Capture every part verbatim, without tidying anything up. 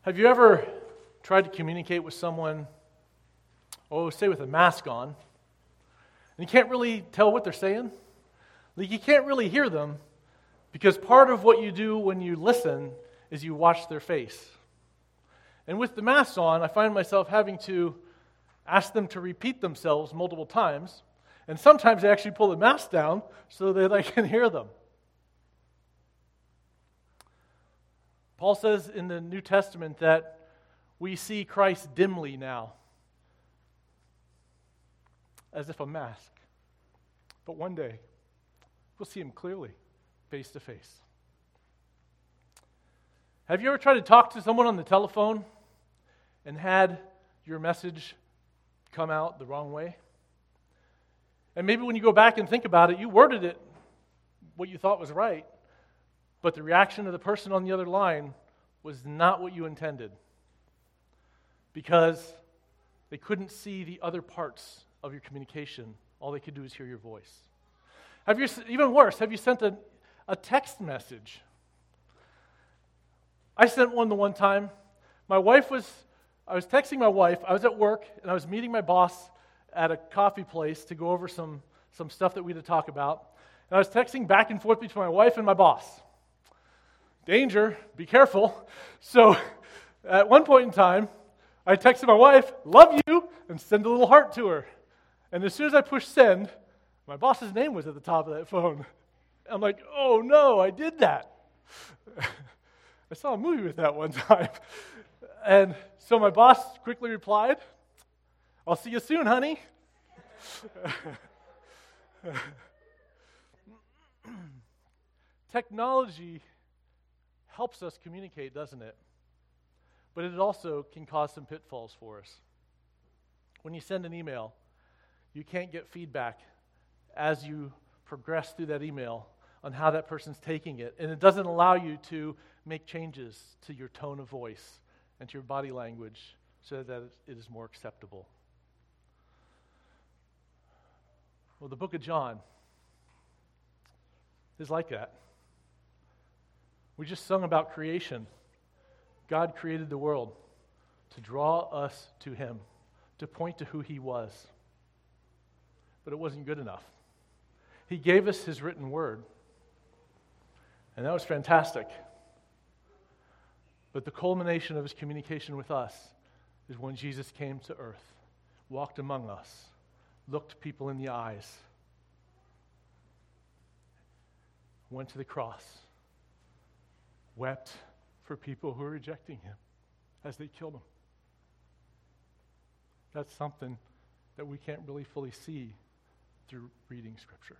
Have you ever tried to communicate with someone, oh, say with a mask on, and you can't really tell what they're saying? Like you can't really hear them because part of what you do when you listen is you watch their face. And with the mask on, I find myself having to ask them to repeat themselves multiple times, and sometimes I actually pull the mask down so that I can hear them. Paul says in the New Testament that we see Christ dimly now, as if a mask. But one day, we'll see him clearly, face to face. Have you ever tried to talk to someone on the telephone and had your message come out the wrong way? And maybe when you go back and think about it, you worded it what you thought was right, but the reaction of the person on the other line was not what you intended because they couldn't see the other parts of your communication. All they could do is hear your voice. Have you, even worse, have you sent a, a text message? I sent one the one time. My wife was, I was texting my wife. I was at work, and I was meeting my boss at a coffee place to go over some, some stuff that we had to talk about. And I was texting back and forth between my wife and my boss. Danger, be careful. So at one point in time, I texted my wife, love you, and send a little heart to her. And as soon as I pushed send, my boss's name was at the top of that phone. I'm like, oh no, I did that. I saw a movie with that one time. And so my boss quickly replied, I'll see you soon, honey. Technology helps us communicate, doesn't it? But it also can cause some pitfalls for us. When you send an email, you can't get feedback as you progress through that email on how that person's taking it. And it doesn't allow you to make changes to your tone of voice and to your body language so that it is more acceptable. Well, the book of John is like that. We just sung about creation. God created the world to draw us to Him, to point to who He was. But it wasn't good enough. He gave us His written word, and that was fantastic. But the culmination of His communication with us is when Jesus came to earth, walked among us, looked people in the eyes, went to the cross, wept for people who were rejecting Him as they killed Him. That's something that we can't really fully see through reading Scripture.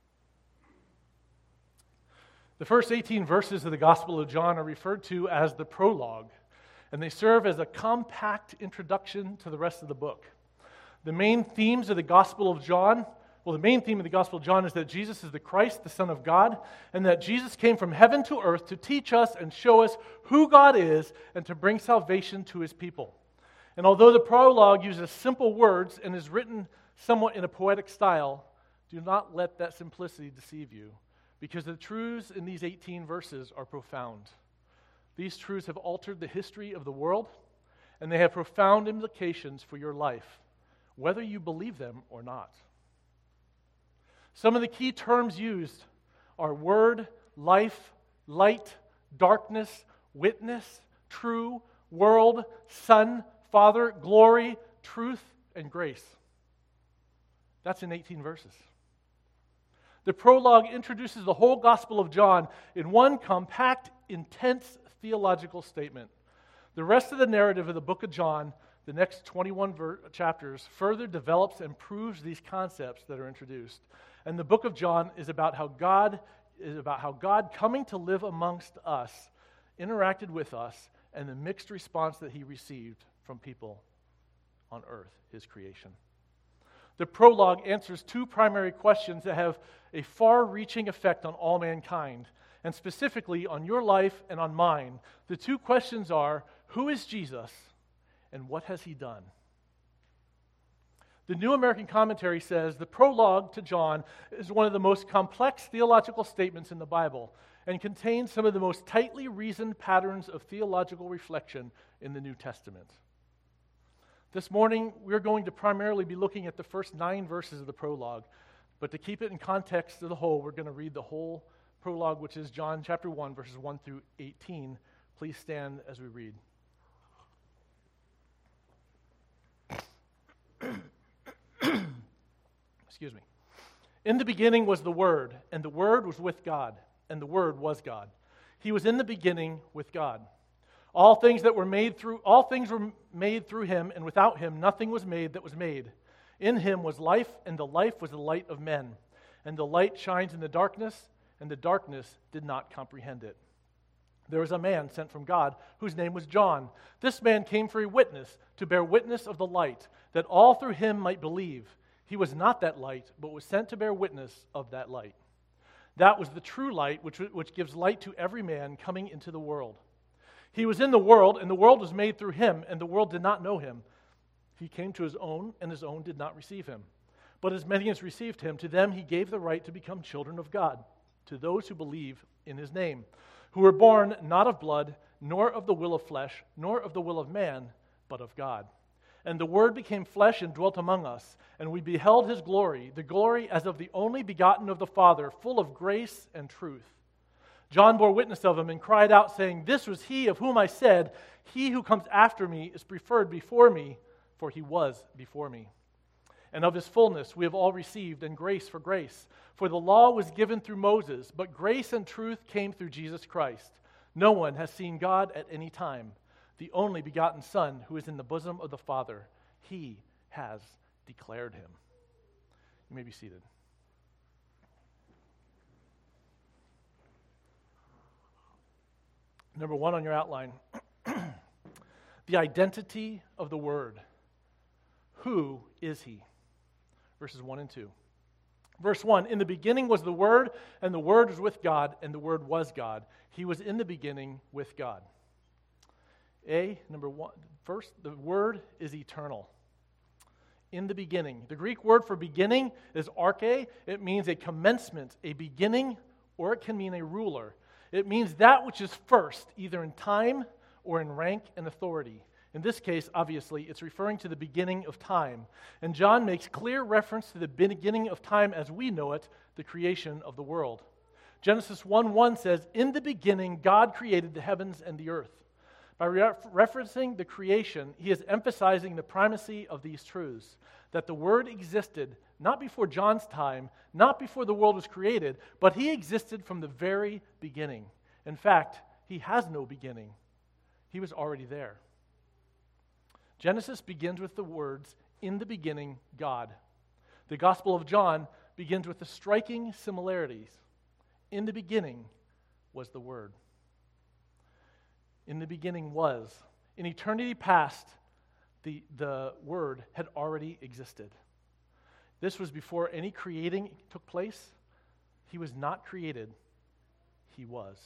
The first eighteen verses of the Gospel of John are referred to as the prologue, and they serve as a compact introduction to the rest of the book. The main themes of the Gospel of John, well, the main theme of the Gospel of John is that Jesus is the Christ, the Son of God, and that Jesus came from heaven to earth to teach us and show us who God is and to bring salvation to His people. And although the prologue uses simple words and is written somewhat in a poetic style, do not let that simplicity deceive you, because the truths in these eighteen verses are profound. These truths have altered the history of the world, and they have profound implications for your life, whether you believe them or not. Some of the key terms used are word, life, light, darkness, witness, true, world, Son, Father, glory, truth, and grace. That's in eighteen verses. The prologue introduces the whole Gospel of John in one compact, intense theological statement. The rest of the narrative of the book of John, the next twenty-one ver- chapters, further develops and proves these concepts that are introduced. And the book of John is about how God is about how God coming to live amongst us interacted with us and the mixed response that He received from people on earth, His creation. The prologue answers two primary questions that have a far-reaching effect on all mankind, and specifically on your life and on mine. The two questions are, who is Jesus and what has He done? The New American Commentary says the prologue to John is one of the most complex theological statements in the Bible, and contains some of the most tightly reasoned patterns of theological reflection in the New Testament. This morning, we're going to primarily be looking at the first nine verses of the prologue, but to keep it in context of the whole, we're going to read the whole prologue, which is John chapter one, verses one through eighteen. Please stand as we read. Excuse me. In the beginning was the Word, and the Word was with God, and the Word was God. He was in the beginning with God. All things that were made through all things were made through him, and without him nothing was made that was made. In him was life, and the life was the light of men. And the light shines in the darkness, and the darkness did not comprehend it. There was a man sent from God, whose name was John. This man came for a witness, to bear witness of the light, that all through him might believe. He was not that light, but was sent to bear witness of that light. That was the true light, which, which gives light to every man coming into the world. He was in the world, and the world was made through him, and the world did not know him. He came to his own, and his own did not receive him. But as many as received him, to them he gave the right to become children of God, to those who believe in his name, who were born not of blood, nor of the will of flesh, nor of the will of man, but of God. And the Word became flesh and dwelt among us, and we beheld his glory, the glory as of the only begotten of the Father, full of grace and truth. John bore witness of him and cried out, saying, This was he of whom I said, He who comes after me is preferred before me, for he was before me. And of his fullness we have all received, and grace for grace. For the law was given through Moses, but grace and truth came through Jesus Christ. No one has seen God at any time. The only begotten Son, who is in the bosom of the Father, he has declared him. You may be seated. Number one on your outline, the identity of the Word. Who is he? Verses one and two. Verse one, in the beginning was the Word, and the Word was with God, and the Word was God. He was in the beginning with God. A, number one, first, the Word is eternal. In the beginning. The Greek word for beginning is arche. It means a commencement, a beginning, or it can mean a ruler. It means that which is first, either in time or in rank and authority. In this case, obviously, it's referring to the beginning of time. And John makes clear reference to the beginning of time as we know it, the creation of the world. Genesis one one says, In the beginning, God created the heavens and the earth. By re- referencing the creation, he is emphasizing the primacy of these truths, that the Word existed not before John's time, not before the world was created, but he existed from the very beginning. In fact, he has no beginning. He was already there. Genesis begins with the words, in the beginning, God. The Gospel of John begins with the striking similarities. In the beginning was the Word. In the beginning was. In eternity past, the, the Word had already existed. This was before any creating took place. He was not created. He was.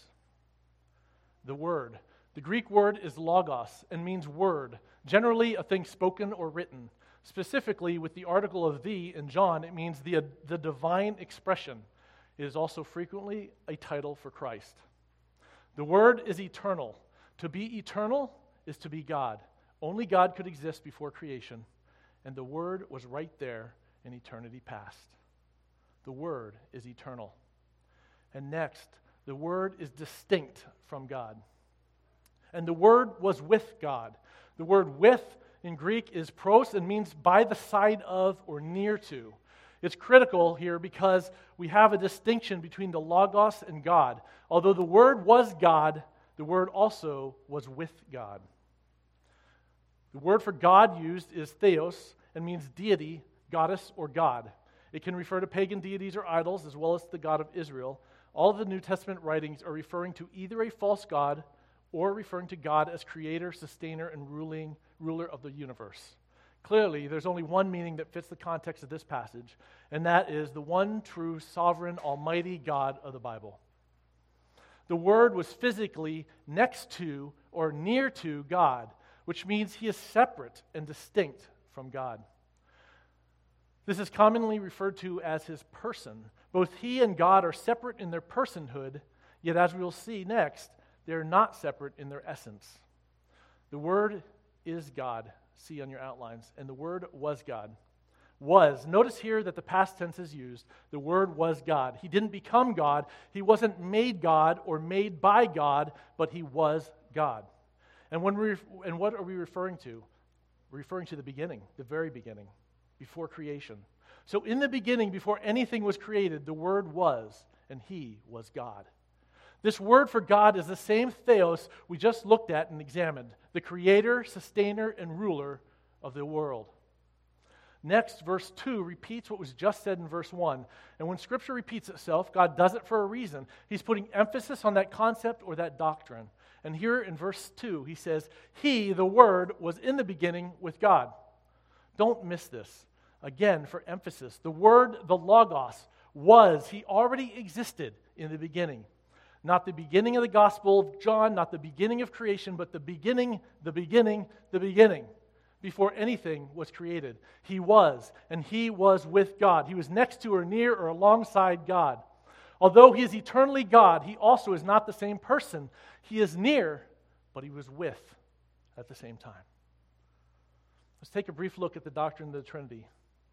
The Word. The Greek word is logos and means word, generally a thing spoken or written. Specifically, with the article of the in John, it means the, the divine expression. It is also frequently a title for Christ. The Word is eternal. To be eternal is to be God. Only God could exist before creation, and the Word was right there in eternity past. The Word is eternal. And next, the Word is distinct from God. And the Word was with God. The word with in Greek is pros and means by the side of or near to. It's critical here because we have a distinction between the Logos and God. Although the Word was God, the Word also was with God. The word for God used is theos and means deity, goddess, or God. It can refer to pagan deities or idols as well as the God of Israel. All of the New Testament writings are referring to either a false god or referring to God as creator, sustainer, and ruling ruler of the universe. Clearly, there's only one meaning that fits the context of this passage, and that is the one true, sovereign, almighty God of the Bible. The Word was physically next to or near to God, which means he is separate and distinct from God. This is commonly referred to as his person. Both he and God are separate in their personhood, Yet as we will see next, they are not separate in their essence. The Word is God, see on your outlines, and the Word was God. Was. Notice here that the past tense is used. The Word was God. He didn't become God. He wasn't made God or made by God, but He was God. And when we and what are we referring to? We're referring to the beginning, the very beginning, before creation. So in the beginning, before anything was created, the Word was, and He was God. This word for God is the same theos we just looked at and examined, the creator, sustainer, and ruler of the world. Next, verse two repeats what was just said in verse one. And when Scripture repeats itself, God does it for a reason. He's putting emphasis on that concept or that doctrine. And here in verse two, he says, He, the Word, was in the beginning with God. Don't miss this. Again, for emphasis, the Word, the Logos, was. He already existed in the beginning. Not the beginning of the Gospel of John, not the beginning of creation, but the beginning, the beginning, the beginning. Before anything was created. He was, and He was with God. He was next to or near or alongside God. Although He is eternally God, He also is not the same person. He is near, but He was with at the same time. Let's take a brief look at the doctrine of the Trinity.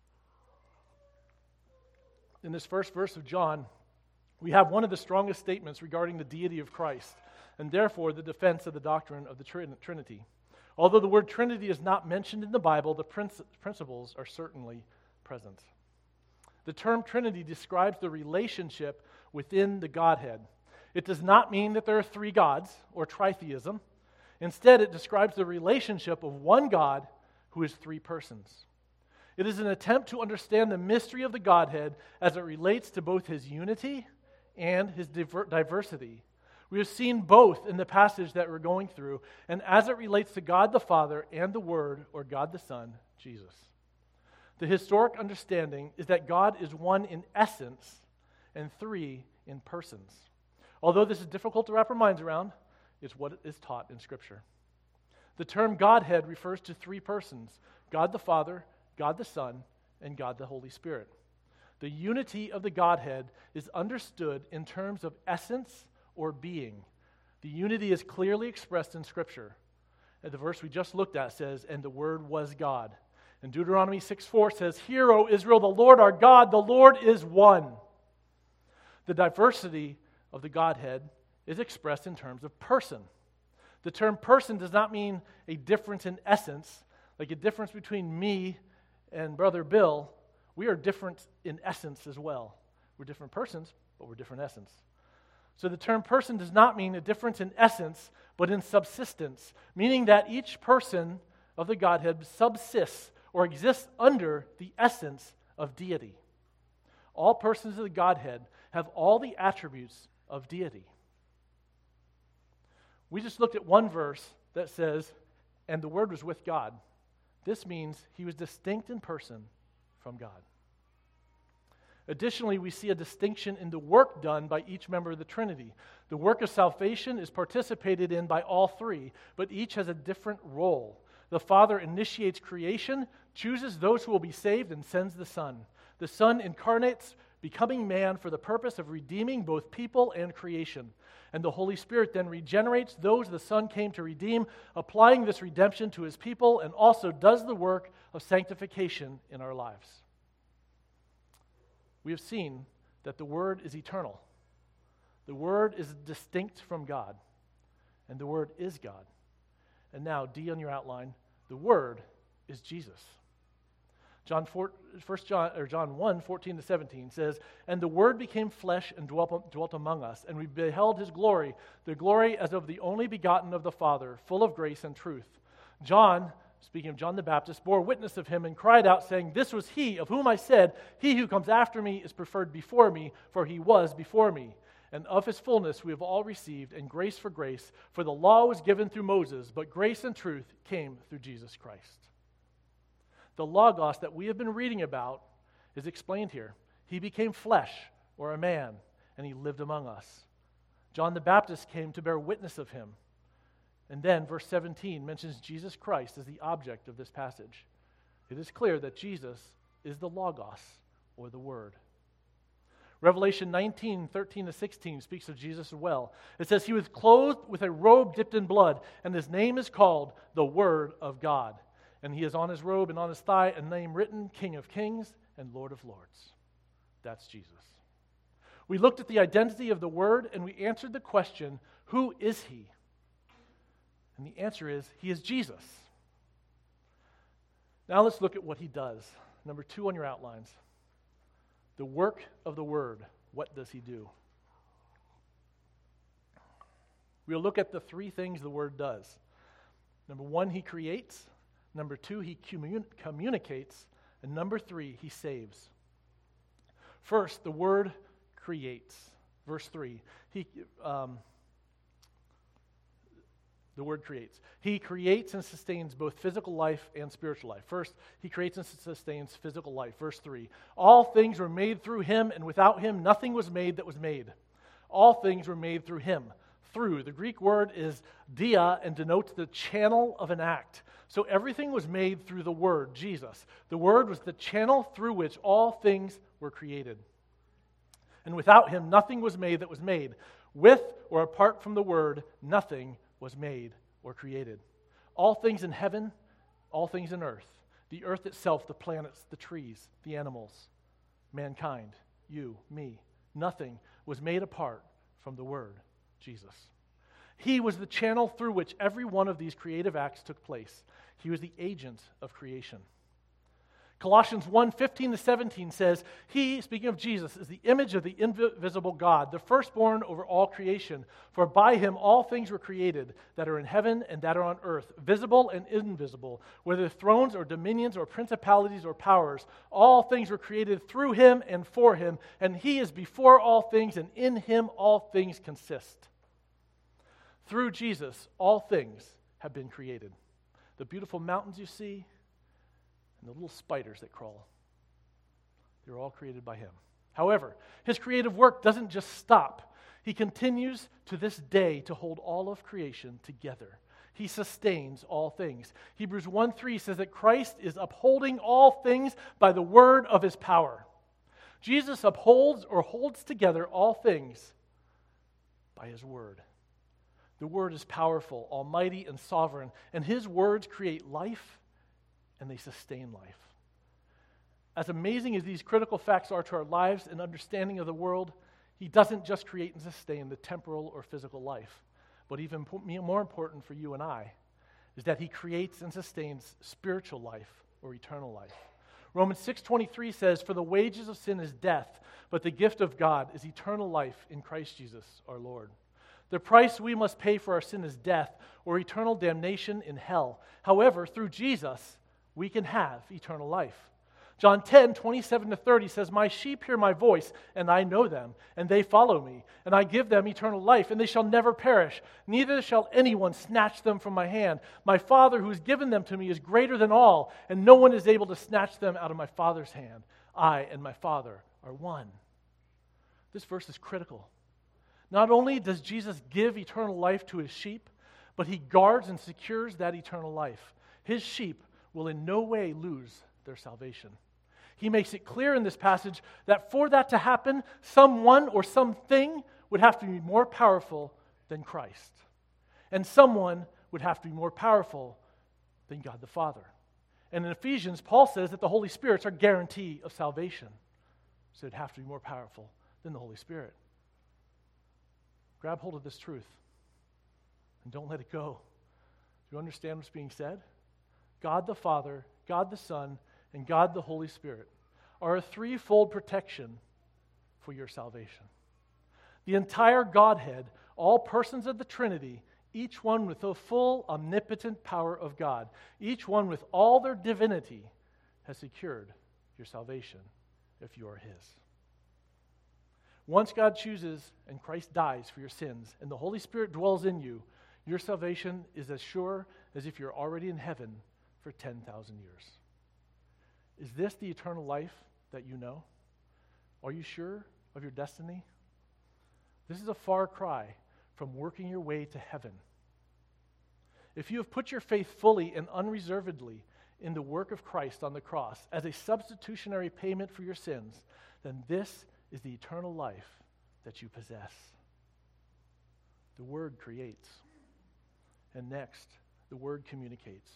In this first verse of John, we have one of the strongest statements regarding the deity of Christ, and therefore the defense of the doctrine of the Trinity. Although the word Trinity is not mentioned in the Bible, the principles are certainly present. The term Trinity describes the relationship within the Godhead. It does not mean that there are three gods or tritheism. Instead, it describes the relationship of one God who is three persons. It is an attempt to understand the mystery of the Godhead as it relates to both His unity and His diver- diversity. We have seen both in the passage that we're going through, and as it relates to God the Father and the Word, or God the Son, Jesus. The historic understanding is that God is one in essence and three in persons. Although this is difficult to wrap our minds around, it's what is taught in Scripture. The term Godhead refers to three persons: God the Father, God the Son, and God the Holy Spirit. The unity of the Godhead is understood in terms of essence or being. The unity is clearly expressed in Scripture. And the verse we just looked at says, and the Word was God. And Deuteronomy six four says, Hear, O Israel, the Lord our God, the Lord is one. The diversity of the Godhead is expressed in terms of person. The term person does not mean a difference in essence, like a difference between me and Brother Bill. We are different in essence as well. We're different persons, but we're different essence. So the term person does not mean a difference in essence, but in subsistence, meaning that each person of the Godhead subsists or exists under the essence of deity. All persons of the Godhead have all the attributes of deity. We just looked at one verse that says, and the Word was with God. This means He was distinct in person from God. Additionally, we see a distinction in the work done by each member of the Trinity. The work of salvation is participated in by all three, but each has a different role. The Father initiates creation, chooses those who will be saved, and sends the Son. The Son incarnates, becoming man for the purpose of redeeming both people and creation. And the Holy Spirit then regenerates those the Son came to redeem, applying this redemption to His people, and also does the work of sanctification in our lives. We have seen that the Word is eternal. The Word is distinct from God. And the Word is God. And now, D on your outline, the Word is Jesus. John four, First John, or John one, fourteen to seventeen says, And the Word became flesh and dwelt, dwelt among us, and we beheld His glory, the glory as of the only begotten of the Father, full of grace and truth. John, speaking of John the Baptist, bore witness of Him and cried out, saying, This was He of whom I said, He who comes after me is preferred before me, for He was before me. And of His fullness we have all received, and grace for grace. For the law was given through Moses, but grace and truth came through Jesus Christ. The Logos that we have been reading about is explained here. He became flesh, or a man, and He lived among us. John the Baptist came to bear witness of Him. And then verse seventeen mentions Jesus Christ as the object of this passage. It is clear that Jesus is the Logos, or the Word. Revelation nineteen, thirteen to sixteen speaks of Jesus as well. It says, he was clothed with a robe dipped in blood, and his name is called the Word of God. And he has on his robe and on his thigh a name written, King of Kings and Lord of Lords. That's Jesus. We looked at the identity of the Word, and we answered the question, who is he? And the answer is, he is Jesus. Now let's look at what he does. Number two on your outlines. The work of the Word. What does he do? We'll look at the three things the Word does. Number one, he creates. Number two, he commun- communicates. And number three, he saves. First, the Word creates. Verse three. He, um, the Word creates. He creates and sustains both physical life and spiritual life. First, he creates and sustains physical life. Verse three. All things were made through him, and without him nothing was made that was made. All things were made through him. Through. The Greek word is dia and denotes the channel of an act. So everything was made through the Word, Jesus. The Word was the channel through which all things were created. And without him nothing was made that was made. With or apart from the Word, nothing was made or created. All things in heaven, all things in earth, the earth itself, the planets, the trees, the animals, mankind, you, me, nothing was made apart from the Word, Jesus. He was the channel through which every one of these creative acts took place. He was the agent of creation. Colossians one, fifteen to seventeen says, he, speaking of Jesus, is the image of the invisible God, the firstborn over all creation. For by him all things were created that are in heaven and that are on earth, visible and invisible, whether thrones or dominions or principalities or powers. All things were created through him and for him, and he is before all things, and in him all things consist. Through Jesus, all things have been created. The beautiful mountains you see, and the little spiders that crawl. They're all created by him. However, his creative work doesn't just stop. He continues to this day to hold all of creation together. He sustains all things. Hebrews one three says that Christ is upholding all things by the word of his power. Jesus upholds or holds together all things by his word. The word is powerful, almighty, and sovereign, and his words create life and they sustain life. As amazing as these critical facts are to our lives and understanding of the world, he doesn't just create and sustain the temporal or physical life. But even more important for you and I is that he creates and sustains spiritual life or eternal life. Romans six twenty-three says, for the wages of sin is death, but the gift of God is eternal life in Christ Jesus our Lord. The price we must pay for our sin is death or eternal damnation in hell. However, through Jesus, we can have eternal life. John ten, twenty-seven to thirty says, my sheep hear my voice, and I know them, and they follow me, and I give them eternal life, and they shall never perish, neither shall anyone snatch them from my hand. My Father who has given them to me is greater than all, and no one is able to snatch them out of my Father's hand. I and my Father are one. This verse is critical. Not only does Jesus give eternal life to his sheep, but he guards and secures that eternal life. His sheep will in no way lose their salvation. He makes it clear in this passage that for that to happen, someone or something would have to be more powerful than Christ. And someone would have to be more powerful than God the Father. And in Ephesians, Paul says that the Holy Spirit's our guarantee of salvation. So it'd have to be more powerful than the Holy Spirit. Grab hold of this truth and don't let it go. Do you understand what's being said? God the Father, God the Son, and God the Holy Spirit are a threefold protection for your salvation. The entire Godhead, all persons of the Trinity, each one with the full omnipotent power of God, each one with all their divinity, has secured your salvation if you are his. Once God chooses and Christ dies for your sins and the Holy Spirit dwells in you, your salvation is as sure as if you're already in heaven for ten thousand years. Is this the eternal life that you know? Are you sure of your destiny? This is a far cry from working your way to heaven. If you have put your faith fully and unreservedly in the work of Christ on the cross as a substitutionary payment for your sins, then this is the eternal life that you possess. The Word creates. And next, the Word communicates.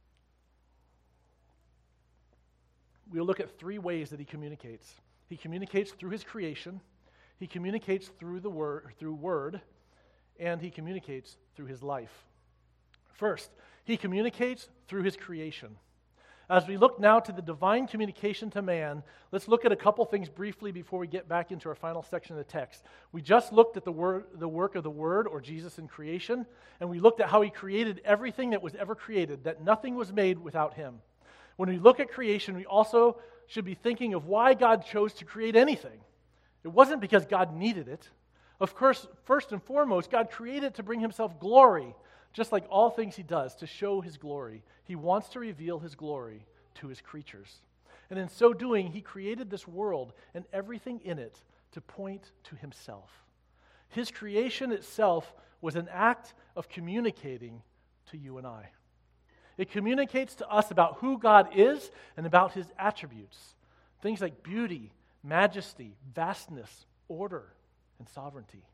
We'll look at three ways that he communicates. He communicates through his creation, he communicates through the word, through word, and he communicates through his life. First, he communicates through his creation. As we look now to the divine communication to man, let's look at a couple things briefly before we get back into our final section of the text. We just looked at the word, the work of the Word, or Jesus in creation, and we looked at how he created everything that was ever created, that nothing was made without him. When we look at creation, we also should be thinking of why God chose to create anything. It wasn't because God needed it. Of course, first and foremost, God created to bring himself glory, just like all things he does, to show his glory. He wants to reveal his glory to his creatures. And in so doing, he created this world and everything in it to point to himself. His creation itself was an act of communicating to you and I. It communicates to us about who God is and about his attributes. Things like beauty, majesty, vastness, order, and sovereignty.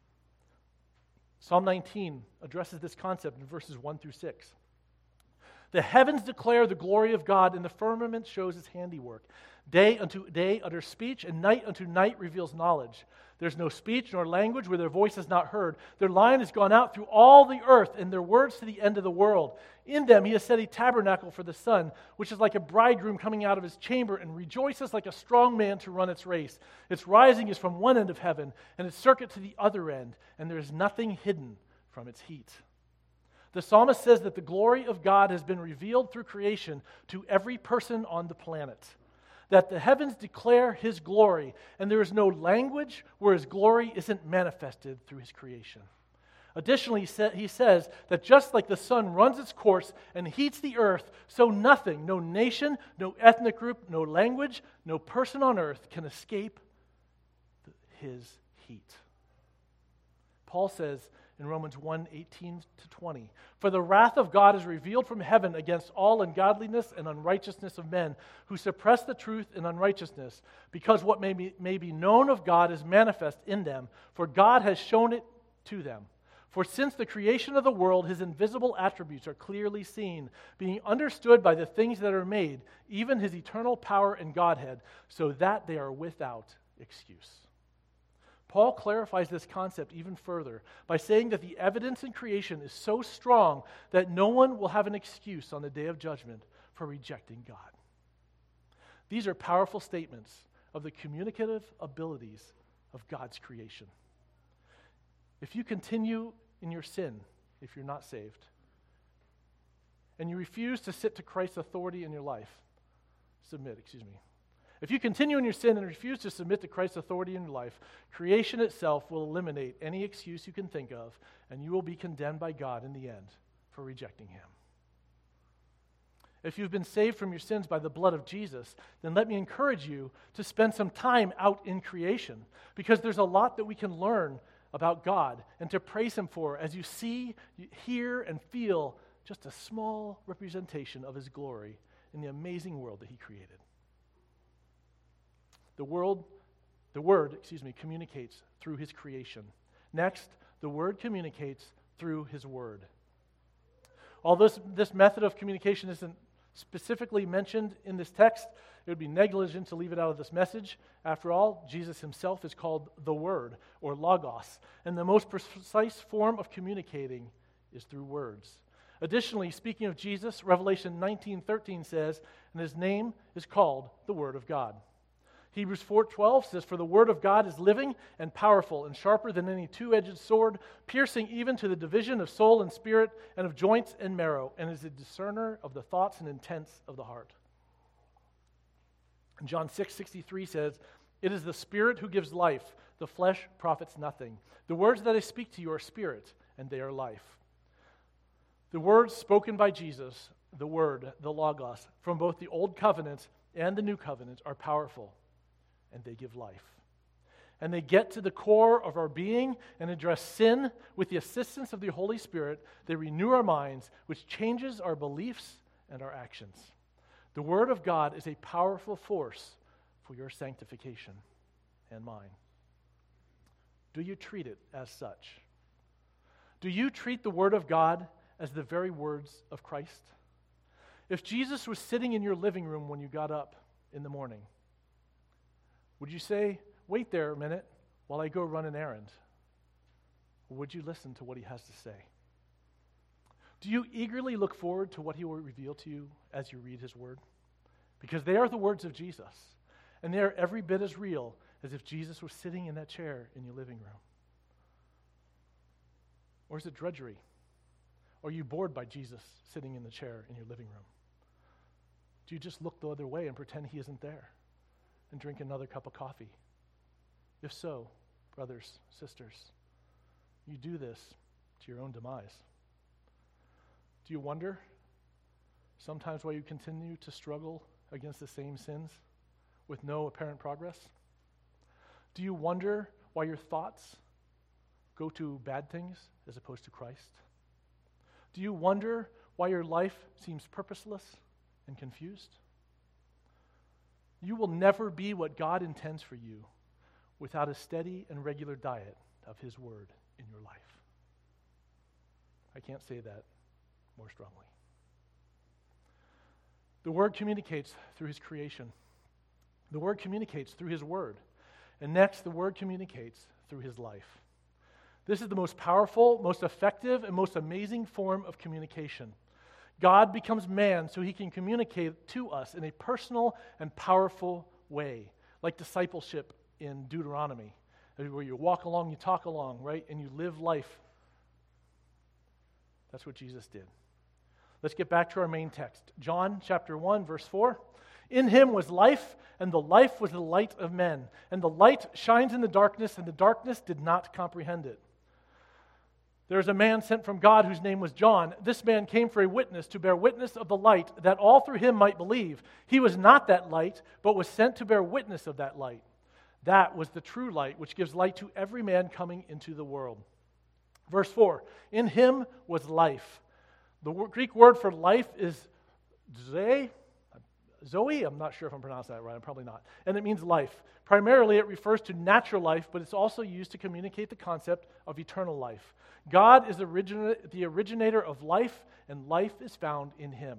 Psalm nineteen addresses this concept in verses one through six. The heavens declare the glory of God, and the firmament shows his handiwork. Day unto day utters speech, and night unto night reveals knowledge. There's no speech nor language where their voice is not heard. Their line has gone out through all the earth, and their words to the end of the world. In them he has set a tabernacle for the sun, which is like a bridegroom coming out of his chamber, and rejoices like a strong man to run its race. Its rising is from one end of heaven, and its circuit to the other end, and there is nothing hidden from its heat. The psalmist says that the glory of God has been revealed through creation to every person on the planet. That the heavens declare his glory, and there is no language where his glory isn't manifested through his creation. Additionally, he says that just like the sun runs its course and heats the earth, so nothing, no nation, no ethnic group, no language, no person on earth can escape his heat. Paul says in Romans one, eighteen to twenty, "For the wrath of God is revealed from heaven against all ungodliness and unrighteousness of men, who suppress the truth in unrighteousness, because what may be, may be known of God is manifest in them, for God has shown it to them. For since the creation of the world, his invisible attributes are clearly seen, being understood by the things that are made, even his eternal power and Godhead, so that they are without excuse." Paul clarifies this concept even further by saying that the evidence in creation is so strong that no one will have an excuse on the day of judgment for rejecting God. These are powerful statements of the communicative abilities of God's creation. If you continue in your sin, if you're not saved, and you refuse to sit to Christ's authority in your life, submit, excuse me. If you continue in your sin and refuse to submit to Christ's authority in your life, creation itself will eliminate any excuse you can think of, and you will be condemned by God in the end for rejecting him. If you've been saved from your sins by the blood of Jesus, then let me encourage you to spend some time out in creation, because there's a lot that we can learn about God and to praise him for as you see, you hear, and feel just a small representation of his glory in the amazing world that he created. The world, the Word, excuse me, communicates through his creation. Next, the Word communicates through his Word. Although this, this method of communication isn't specifically mentioned in this text, it would be negligent to leave it out of this message. After all, Jesus himself is called the Word, or Logos, and the most precise form of communicating is through words. Additionally, speaking of Jesus, Revelation nineteen thirteen says, "And his name is called the Word of God." Hebrews four twelve says, "For the word of God is living and powerful and sharper than any two-edged sword, piercing even to the division of soul and spirit and of joints and marrow, and is a discerner of the thoughts and intents of the heart." And John six sixty-three says, "It is the Spirit who gives life. The flesh profits nothing. The words that I speak to you are spirit, and they are life." The words spoken by Jesus, the Word, the Logos, from both the Old Covenant and the New Covenant are powerful. And they give life. And they get to the core of our being and address sin with the assistance of the Holy Spirit. They renew our minds, which changes our beliefs and our actions. The Word of God is a powerful force for your sanctification. and mine. Do you treat it as such? Do you treat the Word of God as the very words of Christ? If Jesus was sitting in your living room when you got up in the morning, would you say, wait there a minute while I go run an errand? Or would you listen to what he has to say? Do you eagerly look forward to what he will reveal to you as you read his word? Because they are the words of Jesus, and they are every bit as real as if Jesus was sitting in that chair in your living room. Or is it drudgery? Or are you bored by Jesus sitting in the chair in your living room? Do you just look the other way and pretend he isn't there and drink another cup of coffee? If so, brothers, sisters, you do this to your own demise. Do you wonder sometimes why you continue to struggle against the same sins with no apparent progress? Do you wonder why your thoughts go to bad things as opposed to Christ? Do you wonder why your life seems purposeless and confused? You will never be what God intends for you without a steady and regular diet of his word in your life. I can't say that more strongly. The word communicates through his creation. The word communicates through his word. And next, the word communicates through his life. This is the most powerful, most effective, and most amazing form of communication. God becomes man so he can communicate to us in a personal and powerful way, like discipleship in Deuteronomy, where you walk along, you talk along, right, and you live life. That's what Jesus did. Let's get back to our main text. John chapter one, verse four. In him was life, and the life was the light of men. And the light shines in the darkness, and the darkness did not comprehend it. There is a man sent from God whose name was John. This man came for a witness, to bear witness of the light, that all through him might believe. He was not that light, but was sent to bear witness of that light. That was the true light, which gives light to every man coming into the world. Verse four, in him was life. The Greek word for life is zoe, Zoe, I'm not sure if I'm pronouncing that right, I'm probably not. And it means life. Primarily, it refers to natural life, but it's also used to communicate the concept of eternal life. God is origina- the originator of life, and life is found in him.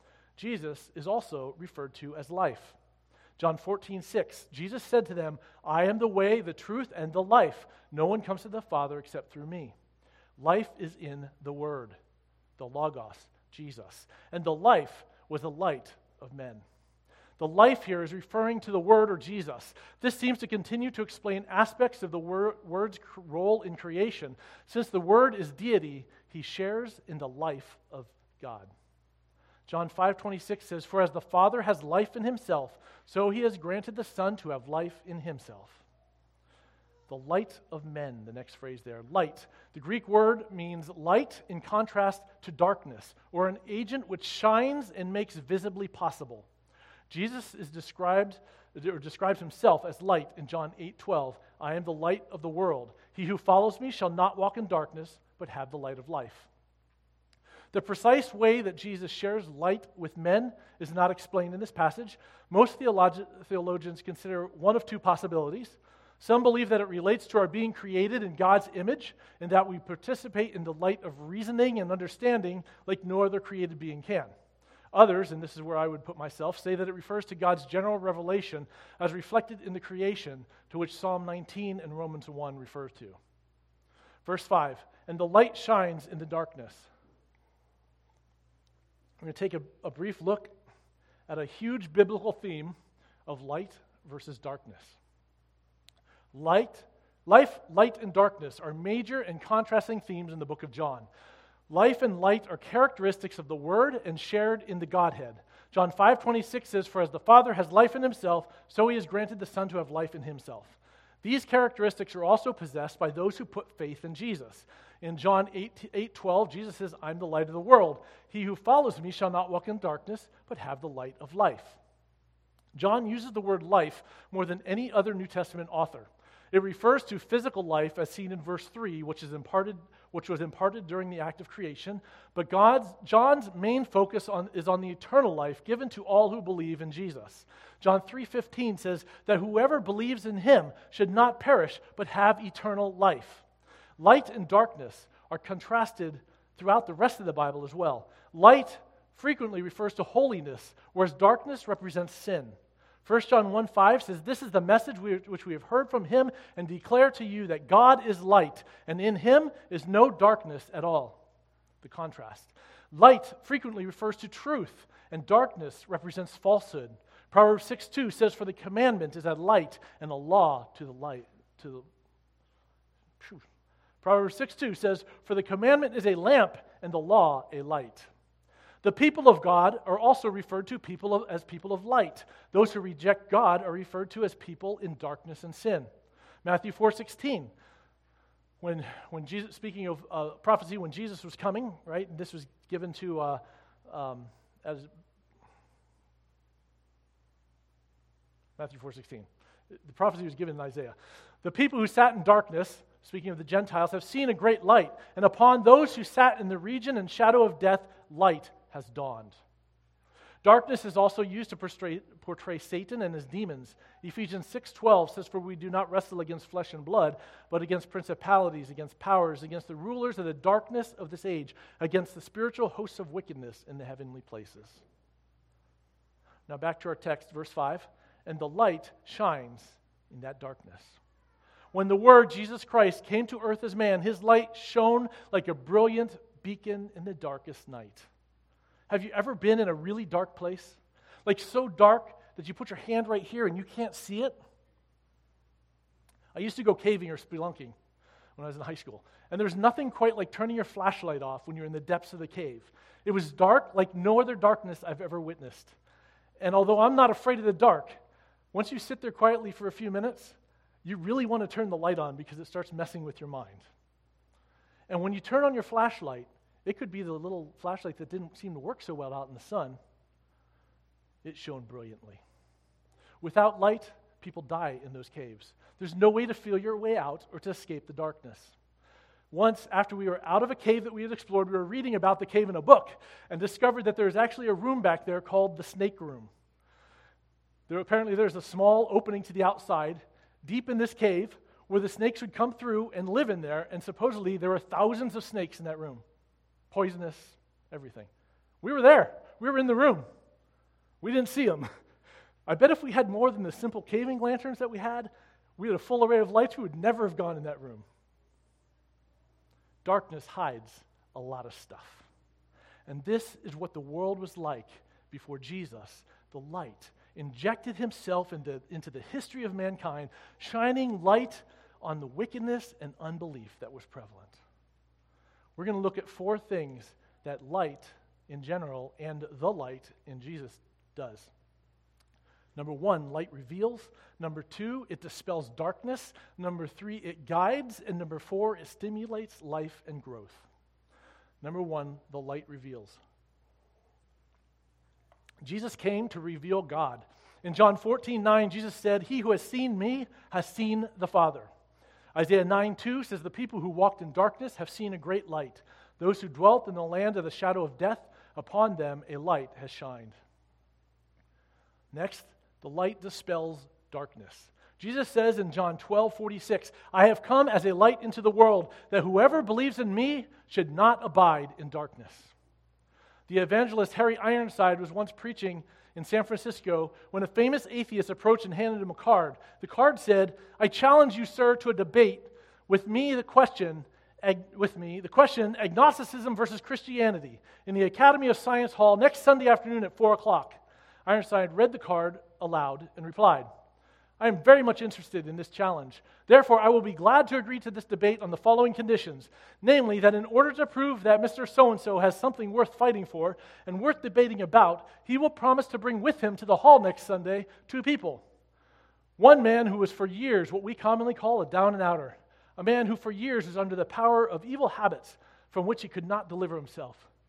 Jesus is also referred to as life. John fourteen six, Jesus said to them, I am the way, the truth, and the life. No one comes to the Father except through me. Life is in the Word, the Logos, Jesus. And the life was the light of men. The life here is referring to the Word or Jesus. This seems to continue to explain aspects of the wor- Word's role in creation. Since the Word is deity, he shares in the life of God. John five twenty-six says, for as the Father has life in himself, so he has granted the Son to have life in himself. The light of men, the next phrase there, light. The Greek word means light in contrast to darkness, or an agent which shines and makes visibly possible. Jesus is described or describes himself as light in John eight twelve. I am the light of the world. He who follows me shall not walk in darkness, but have the light of life. The precise way that Jesus shares light with men is not explained in this passage. Most theologi- theologians consider one of two possibilities. Some believe that it relates to our being created in God's image and that we participate in the light of reasoning and understanding like no other created being can. Others, and this is where I would put myself, say that it refers to God's general revelation as reflected in the creation to which Psalm nineteen and Romans one refers to. Verse five, and the light shines in the darkness. I'm going to take a, a brief look at a huge biblical theme of light versus darkness. Light, life, light, and darkness are major and contrasting themes in the book of John. Life and light are characteristics of the Word and shared in the Godhead. John five twenty-six says, for as the Father has life in himself, so he has granted the Son to have life in himself. These characteristics are also possessed by those who put faith in Jesus. In John eight twelve, Jesus says, I'm the light of the world. He who follows me shall not walk in darkness, but have the light of life. John uses the word life more than any other New Testament author. It refers to physical life as seen in verse three, which is imparted, which was imparted during the act of creation. But God's, John's main focus on, is on the eternal life given to all who believe in Jesus. John three fifteen says that whoever believes in him should not perish, but have eternal life. Light and darkness are contrasted throughout the rest of the Bible as well. Light frequently refers to holiness, whereas darkness represents sin. First John one five says, "This is the message we, which we have heard from him and declare to you that God is light, and in him is no darkness at all." The contrast. Light frequently refers to truth, and darkness represents falsehood. Proverbs six two says, "For the commandment is a light, and a law to the light." To the, phew. Proverbs six two says, "For the commandment is a lamp, and the law a light." The people of God are also referred to people of, as people of light. Those who reject God are referred to as people in darkness and sin. Matthew four sixteen, when when Jesus, speaking of uh, prophecy, when Jesus was coming, right? And this was given to uh, um, as Matthew four sixteen. The prophecy was given in Isaiah. The people who sat in darkness, speaking of the Gentiles, have seen a great light, and upon those who sat in the region and shadow of death, light has dawned. Darkness is also used to portray, portray Satan and his demons. Ephesians six twelve says, "For we do not wrestle against flesh and blood, but against principalities, against powers, against the rulers of the darkness of this age, against the spiritual hosts of wickedness in the heavenly places." Now back to our text, verse five. "And the light shines in that darkness." When the Word, Jesus Christ, came to earth as man, his light shone like a brilliant beacon in the darkest night. Have you ever been in a really dark place? Like so dark that you put your hand right here and you can't see it? I used to go caving or spelunking when I was in high school. And there's nothing quite like turning your flashlight off when you're in the depths of the cave. It was dark like no other darkness I've ever witnessed. And although I'm not afraid of the dark, once you sit there quietly for a few minutes, you really want to turn the light on because it starts messing with your mind. And when you turn on your flashlight, it could be the little flashlight that didn't seem to work so well out in the sun. It shone brilliantly. Without light, people die in those caves. There's no way to feel your way out or to escape the darkness. Once, after we were out of a cave that we had explored, we were reading about the cave in a book and discovered that there's actually a room back there called the Snake Room. There, apparently there's a small opening to the outside, deep in this cave, where the snakes would come through and live in there, and supposedly there were thousands of snakes in that room. Poisonous, everything. We were there. We were in the room. We didn't see them. I bet if we had more than the simple caving lanterns that we had, we had a full array of lights, we would never have gone in that room. Darkness hides a lot of stuff. And this is what the world was like before Jesus, the light, injected himself into, into the history of mankind, shining light on the wickedness and unbelief that was prevalent. We're going to look at four things that light in general and the light in Jesus does. Number one, light reveals. Number two, it dispels darkness. Number three, it guides. And number four, it stimulates life and growth. Number one, the light reveals. Jesus came to reveal God. In John fourteen nine, Jesus said, "He who has seen me has seen the Father." Isaiah nine two says, "The people who walked in darkness have seen a great light. Those who dwelt in the land of the shadow of death, upon them a light has shined." Next, the light dispels darkness. Jesus says in John twelve forty-six, "I have come as a light into the world, that whoever believes in me should not abide in darkness." The evangelist Harry Ironside was once preaching in San Francisco when a famous atheist approached and handed him a card. The card said, "I challenge you, sir, to a debate with me the question, ag- with me the question agnosticism versus Christianity in the Academy of Science Hall next Sunday afternoon at four o'clock. Ironside read the card aloud and replied, "I am very much interested in this challenge. Therefore, I will be glad to agree to this debate on the following conditions, namely that in order to prove that Mister So-and-so has something worth fighting for and worth debating about, he will promise to bring with him to the hall next Sunday two people. One man who was for years what we commonly call a down and outer, a man who for years was under the power of evil habits from which he could not deliver himself.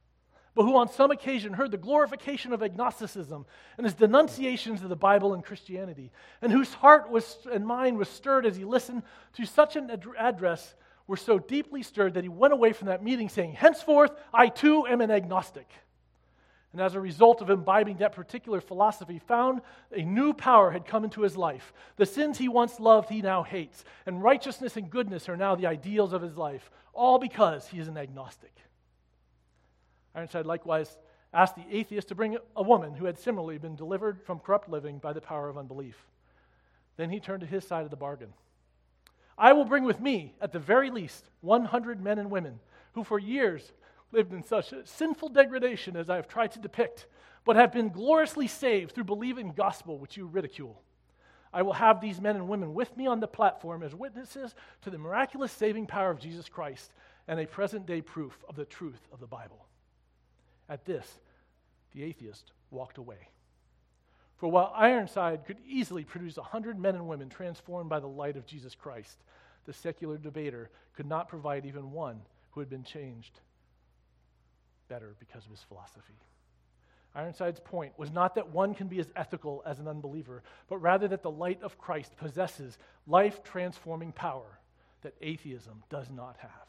but who on some occasion heard the glorification of agnosticism and his denunciations of the Bible and Christianity, and whose heart was and mind was stirred as he listened to such an ad- address, were so deeply stirred that he went away from that meeting saying, "Henceforth, I too am an agnostic." And as a result of imbibing that particular philosophy, found a new power had come into his life. The sins he once loved, he now hates, and righteousness and goodness are now the ideals of his life, all because he is an agnostic. Ironside likewise asked the atheist to bring a woman who had similarly been delivered from corrupt living by the power of unbelief. Then he turned to his side of the bargain. "I will bring with me, at the very least, one hundred men and women who for years lived in such sinful degradation as I have tried to depict, but have been gloriously saved through believing the gospel which you ridicule. I will have these men and women with me on the platform as witnesses to the miraculous saving power of Jesus Christ and a present-day proof of the truth of the Bible." At this, the atheist walked away. For while Ironside could easily produce a hundred men and women transformed by the light of Jesus Christ, the secular debater could not provide even one who had been changed better because of his philosophy. Ironside's point was not that one can be as ethical as an unbeliever, but rather that the light of Christ possesses life-transforming power that atheism does not have.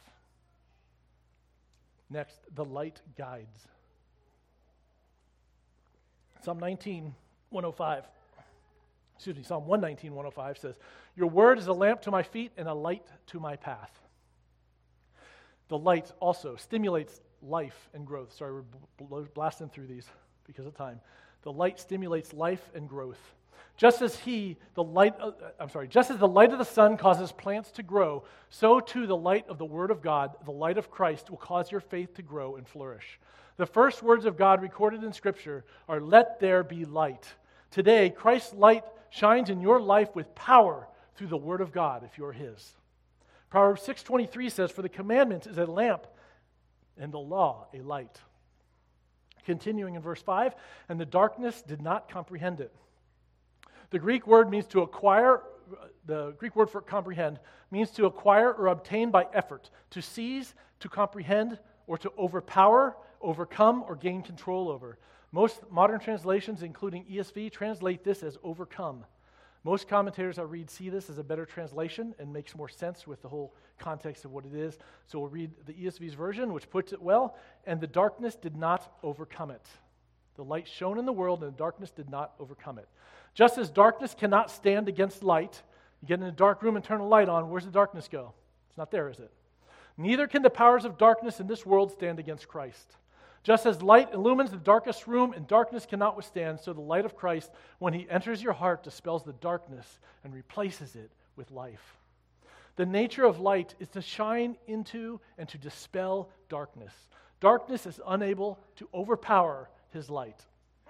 Next, the light guides. Psalm nineteen, one oh five. Excuse me, Psalm one nineteen, one oh five says, "Your word is a lamp to my feet and a light to my path." The light also stimulates life and growth. Sorry, we're bl- blasting through these because of time. The light stimulates life and growth. Just as he, the light, of, I'm sorry, just as the light of the sun causes plants to grow, so too the light of the Word of God, the light of Christ, will cause your faith to grow and flourish. The first words of God recorded in Scripture are, "Let there be light." Today, Christ's light shines in your life with power through the Word of God, if you're His. Proverbs six twenty-three says, "For the commandment is a lamp, and the law a light." Continuing in verse five, "And the darkness did not comprehend it." The Greek word means to acquire, the Greek word for comprehend means to acquire or obtain by effort, to seize, to comprehend, or to overpower, overcome, or gain control over. Most modern translations, including E S V, translate this as overcome. Most commentators I read see this as a better translation and makes more sense with the whole context of what it is. So we'll read the E S V's version, which puts it well, "And the darkness did not overcome it." The light shone in the world, and the darkness did not overcome it. Just as darkness cannot stand against light, you get in a dark room and turn a light on, where's the darkness go? It's not there, is it? Neither can the powers of darkness in this world stand against Christ. Just as light illumines the darkest room and darkness cannot withstand, so the light of Christ, when he enters your heart, dispels the darkness and replaces it with life. The nature of light is to shine into and to dispel darkness. Darkness is unable to overpower his light.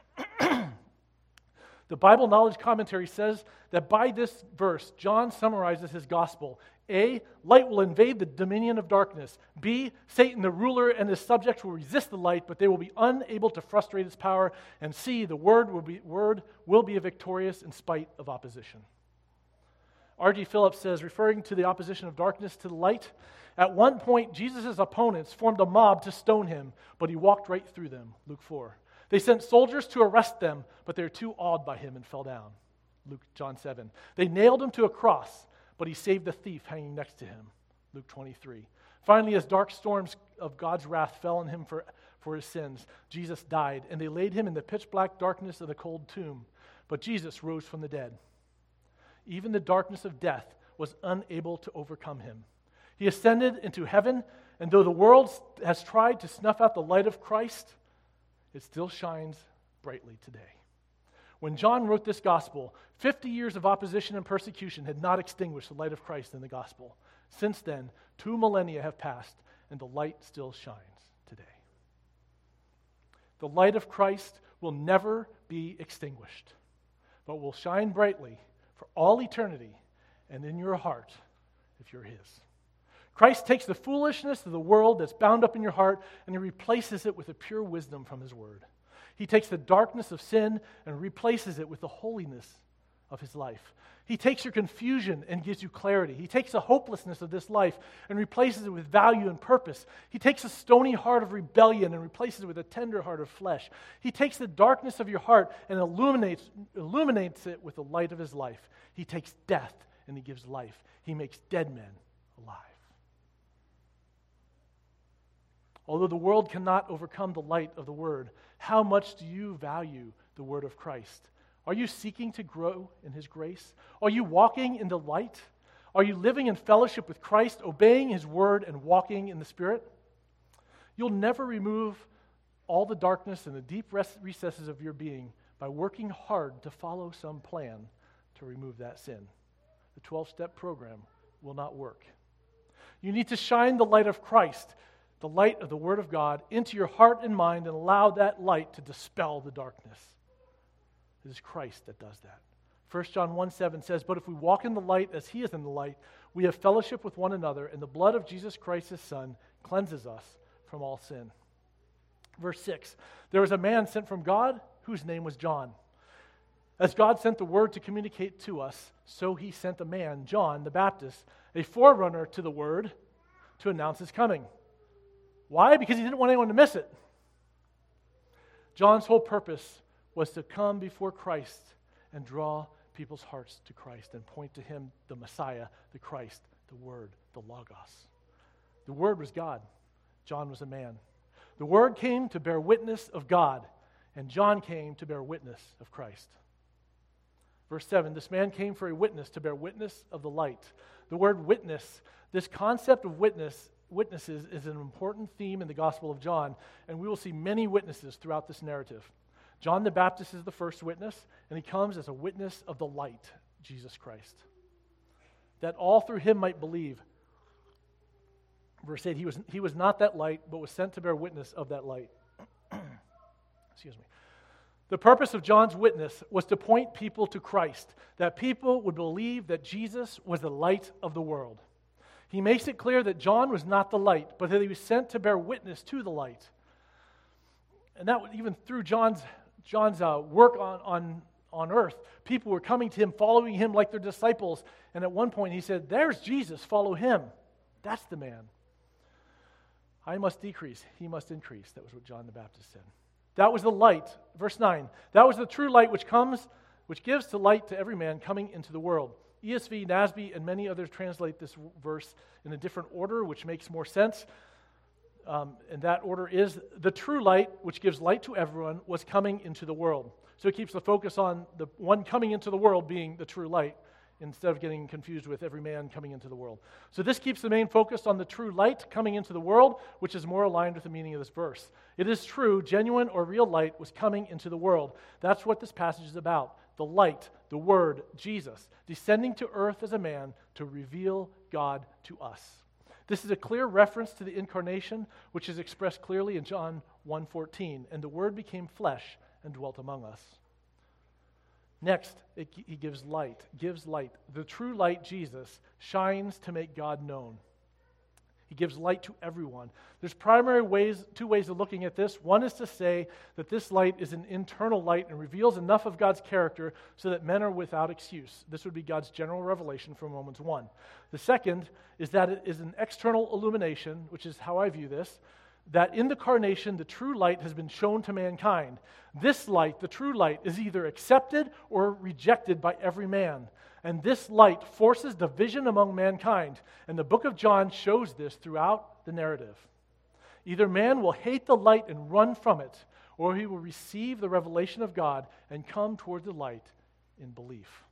The Bible Knowledge Commentary says that by this verse, John summarizes his gospel. A, light will invade the dominion of darkness. B, Satan, the ruler, and his subjects will resist the light, but they will be unable to frustrate its power. And C, the word will be, word will be victorious in spite of opposition. R G Phillips says, referring to the opposition of darkness to the light, "At one point, Jesus' opponents formed a mob to stone him, but he walked right through them." Luke four. "They sent soldiers to arrest them, but they were too awed by him and fell down." Luke, John seven. "They nailed him to a cross, but he saved the thief hanging next to him." Luke twenty-three. "Finally, as dark storms of God's wrath fell on him for, for his sins, Jesus died, and they laid him in the pitch-black darkness of the cold tomb. But Jesus rose from the dead. Even the darkness of death was unable to overcome him. He ascended into heaven, and though the world has tried to snuff out the light of Christ, it still shines brightly today." When John wrote this gospel, fifty years of opposition and persecution had not extinguished the light of Christ in the gospel. Since then, two millennia have passed, and the light still shines today. The light of Christ will never be extinguished, but will shine brightly for all eternity and in your heart if you're His. Christ takes the foolishness of the world that's bound up in your heart and He replaces it with a pure wisdom from His Word. He takes the darkness of sin and replaces it with the holiness of his life. He takes your confusion and gives you clarity. He takes the hopelessness of this life and replaces it with value and purpose. He takes a stony heart of rebellion and replaces it with a tender heart of flesh. He takes the darkness of your heart and illuminates, illuminates it with the light of his life. He takes death and he gives life. He makes dead men alive. Although the world cannot overcome the light of the Word, how much do you value the Word of Christ? Are you seeking to grow in His grace? Are you walking in the light? Are you living in fellowship with Christ, obeying His Word and walking in the Spirit? You'll never remove all the darkness and the deep recesses of your being by working hard to follow some plan to remove that sin. The twelve-step program will not work. You need to shine the light of Christ, the light of the Word of God, into your heart and mind and allow that light to dispel the darkness. It is Christ that does that. First John one seven says, "But if we walk in the light as He is in the light, we have fellowship with one another, and the blood of Jesus Christ, His Son, cleanses us from all sin." Verse six, "There was a man sent from God whose name was John. As God sent the Word to communicate to us, so He sent a man, John the Baptist, a forerunner to the Word, to announce His coming." Why? Because He didn't want anyone to miss it. John's whole purpose was to come before Christ and draw people's hearts to Christ and point to Him, the Messiah, the Christ, the Word, the Logos. The Word was God. John was a man. The Word came to bear witness of God, and John came to bear witness of Christ. Verse seven, "This man came for a witness, to bear witness of the light." The word witness, this concept of witness, witnesses is an important theme in the Gospel of John, and we will see many witnesses throughout this narrative. John the Baptist is the first witness, and he comes as a witness of the light, Jesus Christ, that all through him might believe. Verse eight, he was, he was not that light, but was sent to bear witness of that light. Excuse me. The purpose of John's witness was to point people to Christ, that people would believe that Jesus was the light of the world. He makes it clear that John was not the light, but that he was sent to bear witness to the light. And that even through John's John's uh, work on, on, on earth, people were coming to him, following him like their disciples. And at one point he said, "There's Jesus, follow him." That's the man. "I must decrease, he must increase." That was what John the Baptist said. That was the light. Verse nine, "That was the true light which comes, which gives to light to every man coming into the world." E S V, N A S B, and many others translate this verse in a different order, which makes more sense. Um, and that order is, the true light, which gives light to everyone, was coming into the world. So it keeps the focus on the one coming into the world being the true light, instead of getting confused with every man coming into the world. So this keeps the main focus on the true light coming into the world, which is more aligned with the meaning of this verse. It is true, genuine or real light was coming into the world. That's what this passage is about. The light, the Word, Jesus, descending to earth as a man to reveal God to us. This is a clear reference to the incarnation, which is expressed clearly in John one fourteen. "And the Word became flesh and dwelt among us." Next, it, he gives light, gives light. The true light, Jesus, shines to make God known. He gives light to everyone. There's primary ways, two ways of looking at this. One is to say that this light is an internal light and reveals enough of God's character so that men are without excuse. This would be God's general revelation from Romans one. The second is that it is an external illumination, which is how I view this, that in the carnation, the true light has been shown to mankind. This light, the true light, is either accepted or rejected by every man. And this light forces division among mankind. And the book of John shows this throughout the narrative. Either man will hate the light and run from it, or he will receive the revelation of God and come toward the light in belief.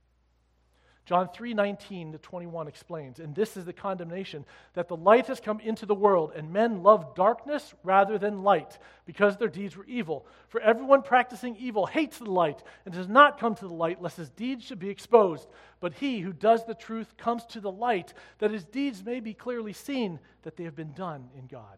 John three nineteen to twenty-one explains, "And this is the condemnation, that the light has come into the world, and men love darkness rather than light, because their deeds were evil. For everyone practicing evil hates the light, and does not come to the light, lest his deeds should be exposed. But he who does the truth comes to the light, that his deeds may be clearly seen, that they have been done in God."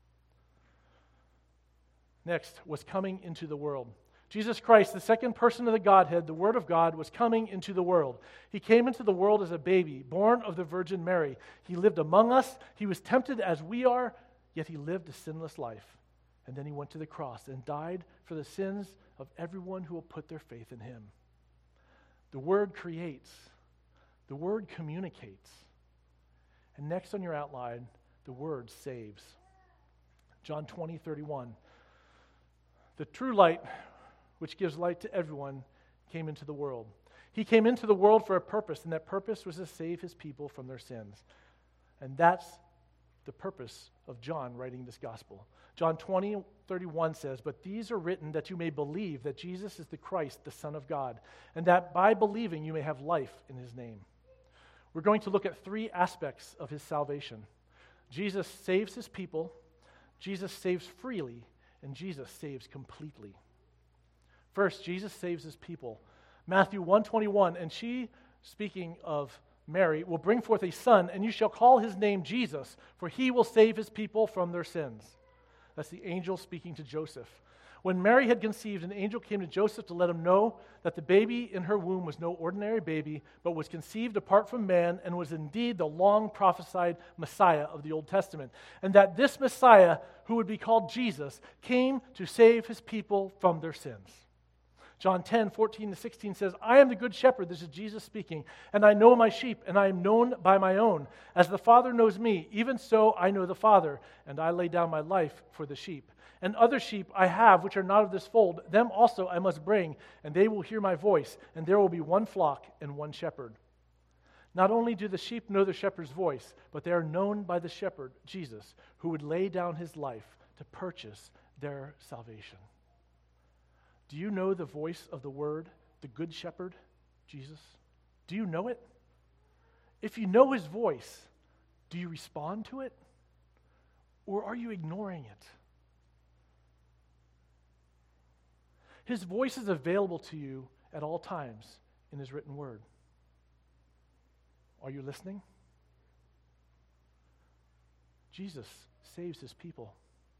Next was coming into the world. Jesus Christ, the second person of the Godhead, the Word of God, was coming into the world. He came into the world as a baby, born of the Virgin Mary. He lived among us. He was tempted as we are, yet he lived a sinless life. And then he went to the cross and died for the sins of everyone who will put their faith in him. The Word creates. The Word communicates. And next on your outline, the Word saves. John twenty, thirty-one. The true light, which gives light to everyone, came into the world. He came into the world for a purpose, and that purpose was to save his people from their sins. And that's the purpose of John writing this gospel. John twenty, thirty-one says, "But these are written that you may believe that Jesus is the Christ, the Son of God, and that by believing you may have life in his name." We're going to look at three aspects of his salvation. Jesus saves his people, Jesus saves freely, and Jesus saves completely. First, Jesus saves his people. Matthew one twenty-one, "And she," speaking of Mary, "will bring forth a son, and you shall call his name Jesus, for he will save his people from their sins." That's the angel speaking to Joseph. When Mary had conceived, an angel came to Joseph to let him know that the baby in her womb was no ordinary baby, but was conceived apart from man and was indeed the long prophesied Messiah of the Old Testament, and that this Messiah, who would be called Jesus, came to save his people from their sins. John ten, fourteen to sixteen says, "I am the good shepherd," this is Jesus speaking, "and I know my sheep, and I am known by my own. As the Father knows me, even so I know the Father, and I lay down my life for the sheep. And other sheep I have which are not of this fold, them also I must bring, and they will hear my voice, and there will be one flock and one shepherd." Not only do the sheep know the shepherd's voice, but they are known by the shepherd, Jesus, who would lay down his life to purchase their salvation. Do you know the voice of the Word, the Good Shepherd, Jesus? Do you know it? If you know his voice, do you respond to it? Or are you ignoring it? His voice is available to you at all times in his written word. Are you listening? Jesus saves his people.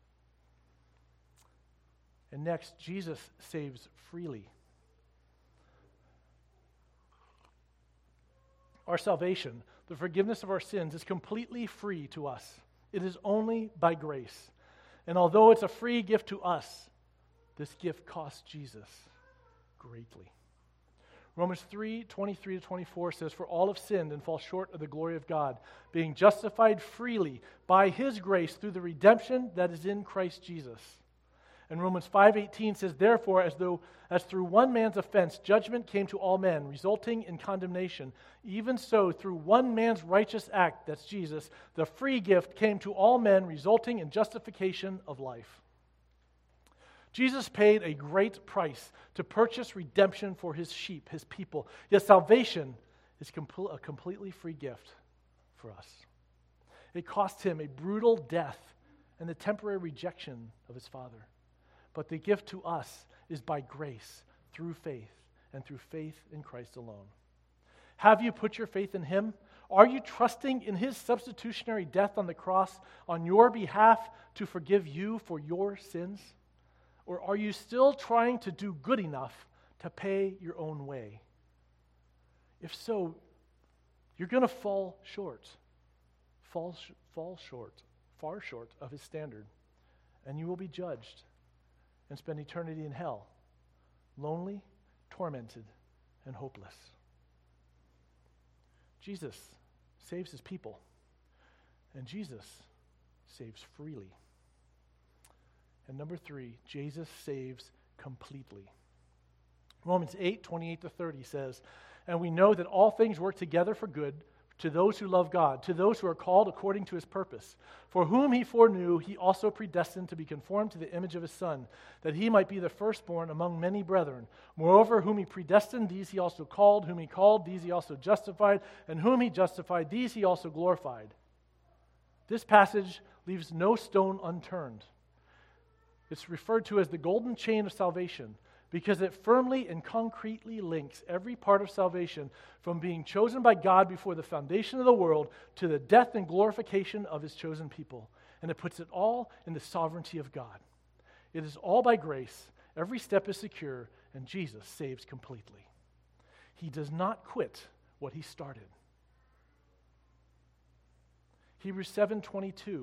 And next, Jesus saves freely. Our salvation, the forgiveness of our sins, is completely free to us. It is only by grace. And although it's a free gift to us, this gift cost Jesus greatly. Romans three, twenty-three to twenty-four says, "For all have sinned and fall short of the glory of God, being justified freely by his grace through the redemption that is in Christ Jesus." And Romans five eighteen says, "Therefore, as though as through one man's offense judgment came to all men, resulting in condemnation, even so through one man's righteous act," that's Jesus, "the free gift came to all men, resulting in justification of life." Jesus paid a great price to purchase redemption for his sheep, his people. Yet salvation is a completely free gift for us. It cost him a brutal death and the temporary rejection of his Father. But the gift to us is by grace, through faith, and through faith in Christ alone. Have you put your faith in him? Are you trusting in his substitutionary death on the cross on your behalf to forgive you for your sins? Or are you still trying to do good enough to pay your own way? If so, you're going to fall short, fall, sh- fall short, far short of his standard, and you will be judged and spend eternity in hell, lonely, tormented, and hopeless. Jesus saves his people, and Jesus saves freely. And number three, Jesus saves completely. Romans eight, twenty-eight to thirty says, "And we know that all things work together for good to those who love God, to those who are called according to his purpose. For whom he foreknew, he also predestined to be conformed to the image of his Son, that he might be the firstborn among many brethren. Moreover, whom he predestined, these he also called. Whom he called, these he also justified. And whom he justified, these he also glorified." This passage leaves no stone unturned. It's referred to as the golden chain of salvation because it firmly and concretely links every part of salvation from being chosen by God before the foundation of the world to the death and glorification of his chosen people. And it puts it all in the sovereignty of God. It is all by grace, every step is secure, and Jesus saves completely. He does not quit what he started. Hebrews seven twenty-two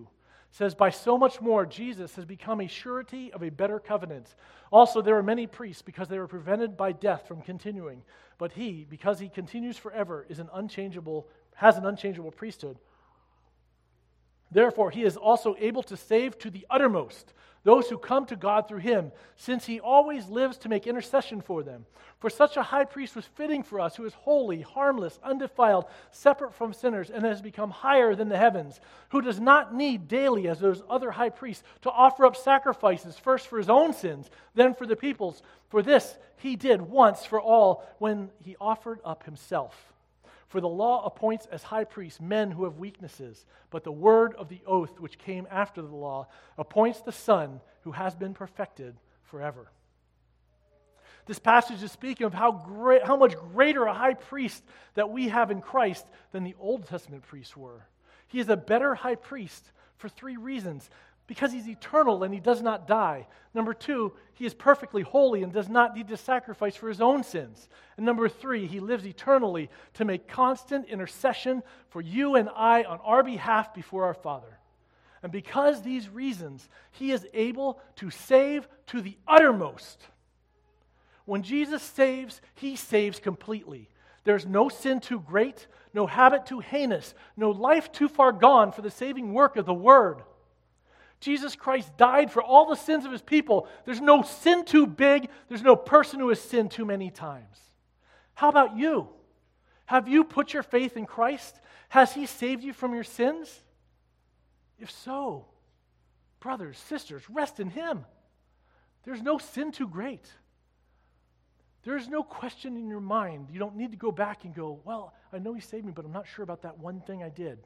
says, by so much more, Jesus has become a surety of a better covenant. Also, there are many priests because they were prevented by death from continuing. But he, because he continues forever, is an unchangeable, has an unchangeable priesthood. Therefore, he is also able to save to the uttermost those who come to God through him, since he always lives to make intercession for them. For such a high priest was fitting for us, who is holy, harmless, undefiled, separate from sinners, and has become higher than the heavens, who does not need daily, as those other high priests, to offer up sacrifices, first for his own sins, then for the people's. For this he did once for all, when he offered up himself. For the law appoints as high priests men who have weaknesses, but the word of the oath which came after the law appoints the Son who has been perfected forever. This passage is speaking of how great, how much greater a high priest that we have in Christ than the Old Testament priests were. He is a better high priest for three reasons. Because he's eternal and he does not die. Number two, he is perfectly holy and does not need to sacrifice for his own sins. And number three, he lives eternally to make constant intercession for you and I on our behalf before our Father. And because these reasons, he is able to save to the uttermost. When Jesus saves, he saves completely. There's no sin too great, no habit too heinous, no life too far gone for the saving work of the Word. Jesus Christ died for all the sins of his people. There's no sin too big. There's no person who has sinned too many times. How about you? Have you put your faith in Christ? Has he saved you from your sins? If so, brothers, sisters, rest in him. There's no sin too great. There's no question in your mind. You don't need to go back and go, well, I know he saved me, but I'm not sure about that one thing I did.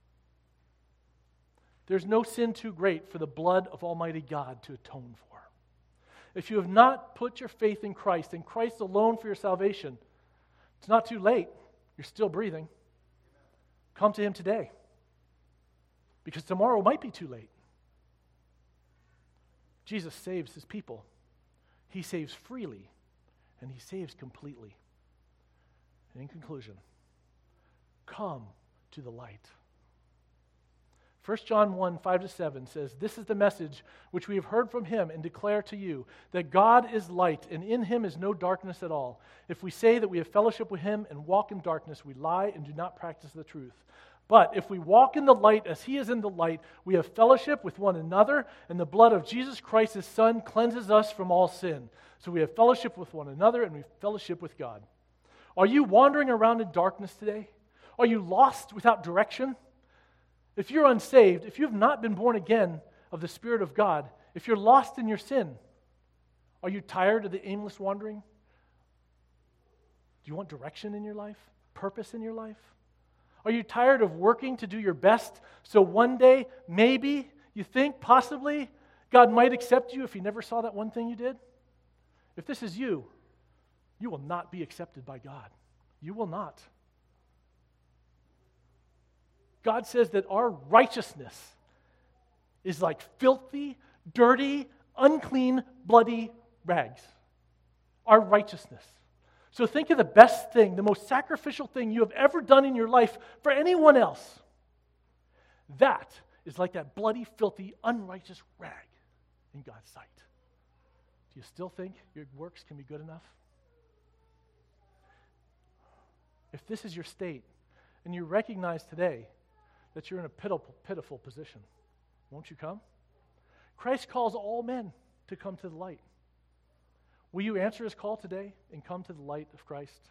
There's no sin too great for the blood of Almighty God to atone for. If you have not put your faith in Christ and Christ alone for your salvation, it's not too late. You're still breathing. Come to him today. Because tomorrow might be too late. Jesus saves his people. He saves freely, and he saves completely. And in conclusion, come to the light. First John one, five to seven says, "This is the message which we have heard from him and declare to you, that God is light, and in him is no darkness at all. If we say that we have fellowship with him and walk in darkness, we lie and do not practice the truth. But if we walk in the light as he is in the light, we have fellowship with one another, and the blood of Jesus Christ, his Son, cleanses us from all sin. So we have fellowship with one another, and we have fellowship with God." Are you wandering around in darkness today? Are you lost without direction? If you're unsaved, if you have not been born again of the Spirit of God, if you're lost in your sin, are you tired of the aimless wandering? Do you want direction in your life? Purpose in your life? Are you tired of working to do your best so one day, maybe, you think, possibly, God might accept you if he never saw that one thing you did? If this is you, you will not be accepted by God. You will not. God says that our righteousness is like filthy, dirty, unclean, bloody rags. Our righteousness. So think of the best thing, the most sacrificial thing you have ever done in your life for anyone else. That is like that bloody, filthy, unrighteous rag in God's sight. Do you still think your works can be good enough? If this is your state, and you recognize today that you're in a pitiful, pitiful position, won't you come? Christ calls all men to come to the light. Will you answer his call today and come to the light of Christ?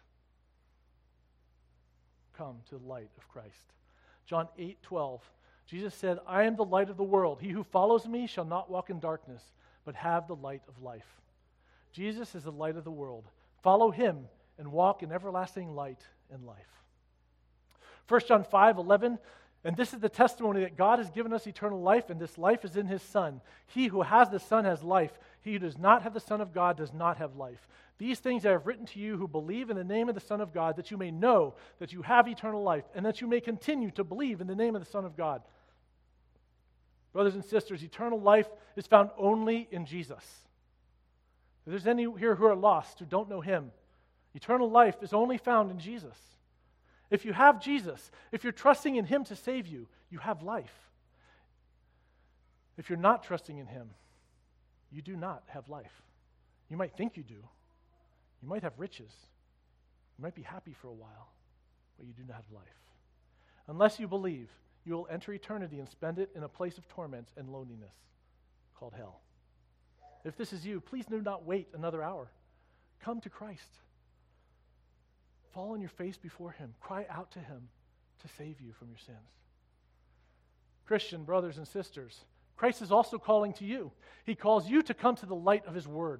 Come to the light of Christ. John eight twelve, Jesus said, "I am the light of the world. He who follows me shall not walk in darkness, but have the light of life." Jesus is the light of the world. Follow him and walk in everlasting light and life. First John five eleven, "And this is the testimony that God has given us eternal life, and this life is in his Son. He who has the Son has life. He who does not have the Son of God does not have life. These things I have written to you who believe in the name of the Son of God, that you may know that you have eternal life, and that you may continue to believe in the name of the Son of God." Brothers and sisters, eternal life is found only in Jesus. If there's any here who are lost, who don't know him, eternal life is only found in Jesus. If you have Jesus, if you're trusting in him to save you, you have life. If you're not trusting in him, you do not have life. You might think you do. You might have riches. You might be happy for a while, but you do not have life. Unless you believe, you will enter eternity and spend it in a place of torment and loneliness called hell. If this is you, please do not wait another hour. Come to Christ. Fall on your face before him. Cry out to him to save you from your sins. Christian brothers and sisters, Christ is also calling to you. He calls you to come to the light of his word.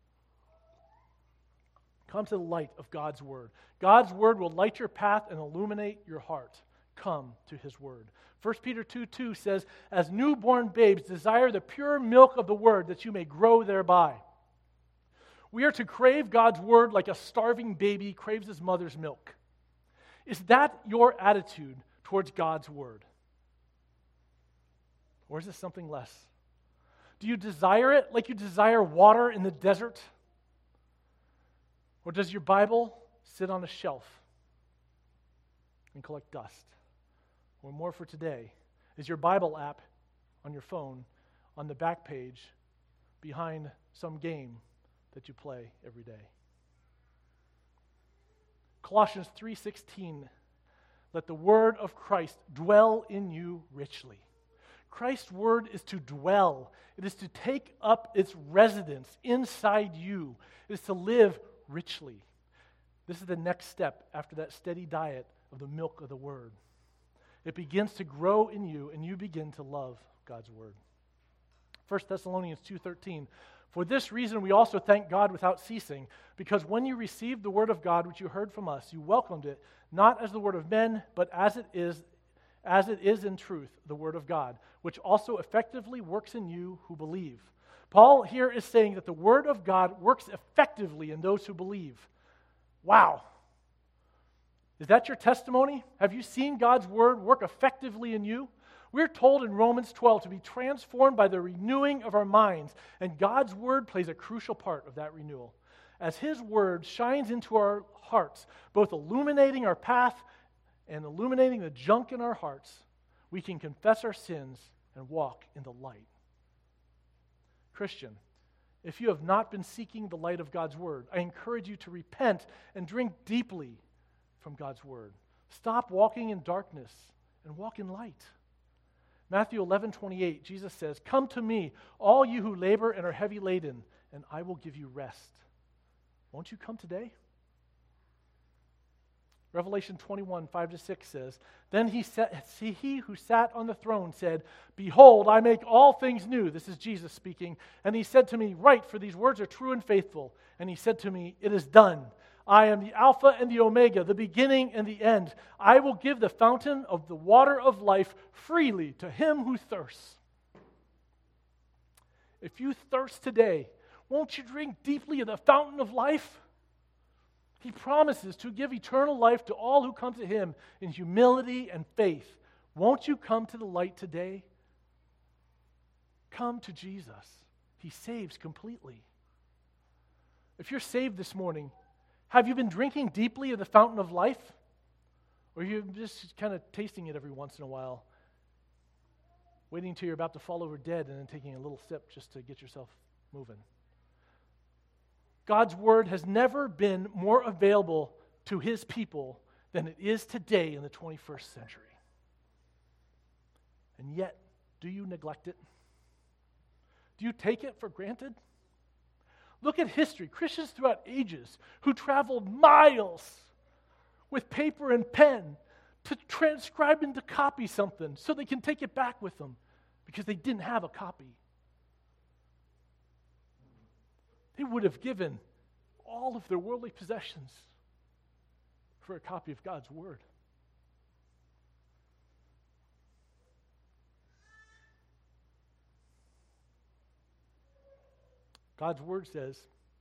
Come to the light of God's word. God's word will light your path and illuminate your heart. Come to his word. First Peter two two says, as newborn babes, desire the pure milk of the word that you may grow thereby. We are to crave God's word like a starving baby craves his mother's milk. Is that your attitude towards God's word? Or is it something less? Do you desire it like you desire water in the desert? Or does your Bible sit on a shelf and collect dust? Or more for today, is your Bible app on your phone on the back page behind some game that you play every day? Colossians three sixteen, let the word of Christ dwell in you richly. Christ's word is to dwell. It is to take up its residence inside you. It is to live richly. This is the next step after that steady diet of the milk of the word. It begins to grow in you, and you begin to love God's word. First Thessalonians two thirteen, for this reason we also thank God without ceasing, because when you received the word of God which you heard from us, you welcomed it, not as the word of men, but as it is, as it is in truth, the word of God, which also effectively works in you who believe. Paul here is saying that the word of God works effectively in those who believe. Wow. Is that your testimony? Have you seen God's word work effectively in you? We're told in Romans twelve to be transformed by the renewing of our minds, and God's word plays a crucial part of that renewal. As his word shines into our hearts, both illuminating our path and illuminating the junk in our hearts, we can confess our sins and walk in the light. Christian, if you have not been seeking the light of God's word, I encourage you to repent and drink deeply from God's word. Stop walking in darkness and walk in light. Matthew eleven twenty-eight, Jesus says, come to me, all you who labor and are heavy laden, and I will give you rest. Won't you come today? Revelation twenty-one, five to six says, then he, sat, he who sat on the throne said, behold, I make all things new. This is Jesus speaking. And he said to me, write, for these words are true and faithful. And he said to me, it is done. I am the Alpha and the Omega, the beginning and the end. I will give the fountain of the water of life freely to him who thirsts. If you thirst today, won't you drink deeply of the fountain of life? He promises to give eternal life to all who come to him in humility and faith. Won't you come to the light today? Come to Jesus. He saves completely. If you're saved this morning, have you been drinking deeply of the fountain of life? Or are you just kind of tasting it every once in a while, waiting until you're about to fall over dead and then taking a little sip just to get yourself moving? God's word has never been more available to his people than it is today in the twenty-first century. And yet, do you neglect it? Do you take it for granted? Look at history. Christians throughout ages who traveled miles with paper and pen to transcribe and to copy something so they can take it back with them because they didn't have a copy. They would have given all of their worldly possessions for a copy of God's word. God's word says,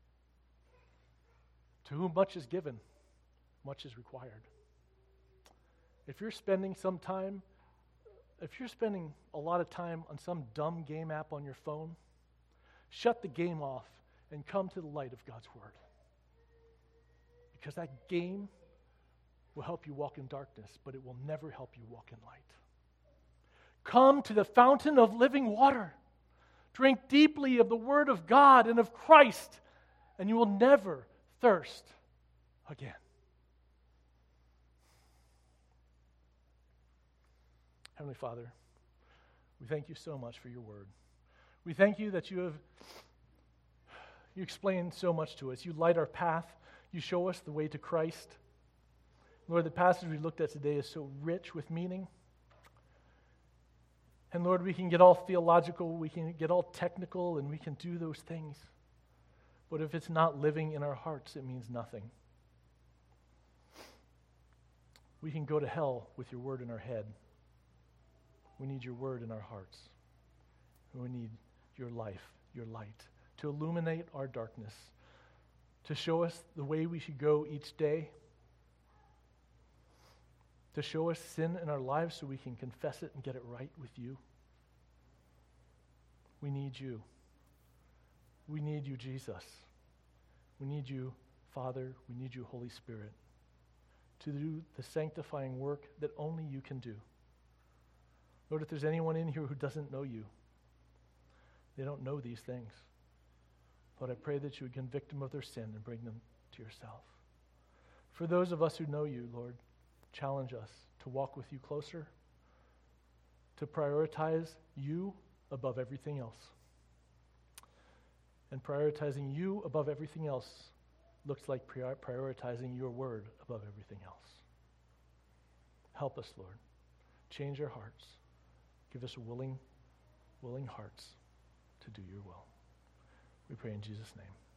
to whom much is given, much is required. If you're spending some time, if you're spending a lot of time on some dumb game app on your phone, shut the game off and come to the light of God's word. Because that game will help you walk in darkness, but it will never help you walk in light. Come to the fountain of living water. Drink deeply of the Word of God and of Christ, and you will never thirst again. Heavenly Father, we thank you so much for your Word. We thank you that you have you explain so much to us. You light our path. You show us the way to Christ. Lord, the passage we looked at today is so rich with meaning. And Lord, we can get all theological, we can get all technical, and we can do those things. But if it's not living in our hearts, it means nothing. We can go to hell with your word in our head. We need your word in our hearts. We need your life, your light, to illuminate our darkness, to show us the way we should go each day, to show us sin in our lives so we can confess it and get it right with you. We need you. We need you, Jesus. We need you, Father. We need you, Holy Spirit, to do the sanctifying work that only you can do. Lord, if there's anyone in here who doesn't know you, they don't know these things, Lord, I pray that you would convict them of their sin and bring them to yourself. For those of us who know you, Lord, challenge us to walk with you closer, to prioritize you above everything else. And prioritizing you above everything else looks like prior- prioritizing your word above everything else. Help us, Lord. Change our hearts. Give us willing, willing hearts to do your will. We pray in Jesus' name.